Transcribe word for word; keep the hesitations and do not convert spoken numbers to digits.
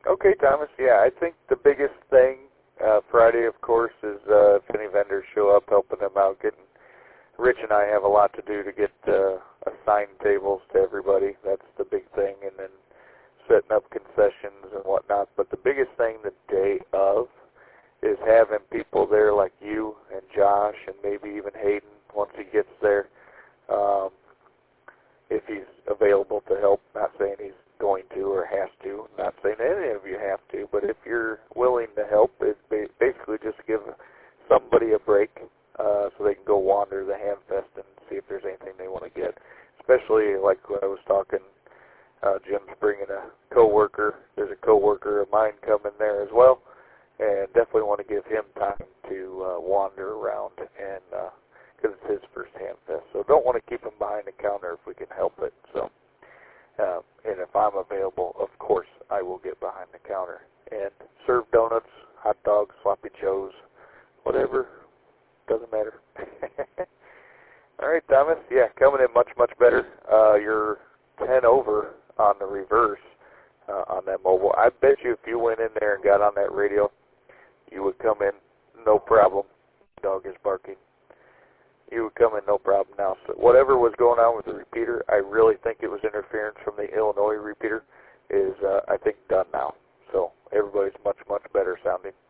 Okay, Thomas. Yeah, I think the biggest thing uh, Friday, of course, is uh, if any vendors show up, helping them out. Getting Rich and I have a lot to do to get uh, assigned tables to everybody. That's the big thing, and then setting up concessions and whatnot. But the biggest thing the day of is having people there like you and Josh and maybe even Hayden once he gets there, um, if he's available to help. Not saying he's going to or has to. Not saying any of you have to, but if you're willing to help, it's basically just give somebody a break uh, so they can go wander the Hamfest and see if there's anything they want to get. Especially like when I was talking, uh, Jim's bringing a coworker. There's a coworker of mine coming there as well, and definitely want to give him time to uh, wander around and because uh, it's his first Hamfest. So don't want to keep him behind the counter if we can help it. So. Uh, and if I'm available, of course, I will get behind the counter and serve donuts, hot dogs, sloppy joes, whatever. Doesn't matter. All right, Thomas. Yeah, coming in much, much better. Uh, you're ten over on the reverse uh, on that mobile. I bet you if you went in there and got on that radio, you would come in no problem. Dog is barking. You would come in no problem now. So whatever was going on with the repeater, I really think it was interference from the Illinois repeater, is, uh, I think, done now. So everybody's much, much better sounding.